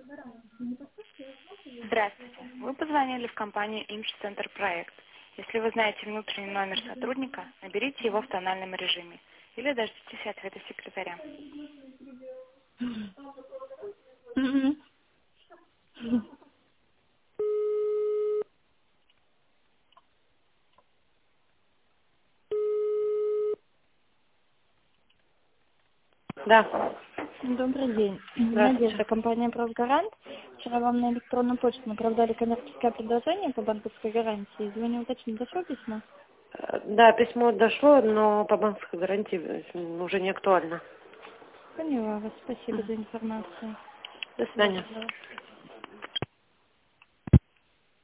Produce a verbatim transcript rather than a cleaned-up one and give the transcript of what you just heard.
Здравствуйте. Вы позвонили в компанию Имш-центр проект. Если вы знаете внутренний номер сотрудника, наберите его в тональном режиме или дождитесь ответа секретаря. Мгм. Да, Добрый день. здравствуйте. Надежда, компания «Правгарант». Вчера вам на электронную почту направляли коммерческое предложение по банковской гарантии. Звоню уточнить, дошло письмо? Э, Да, письмо дошло, но по банковской гарантии э, уже не актуально. Поняла вас. Спасибо за информацию. До Всего свидания. доброго.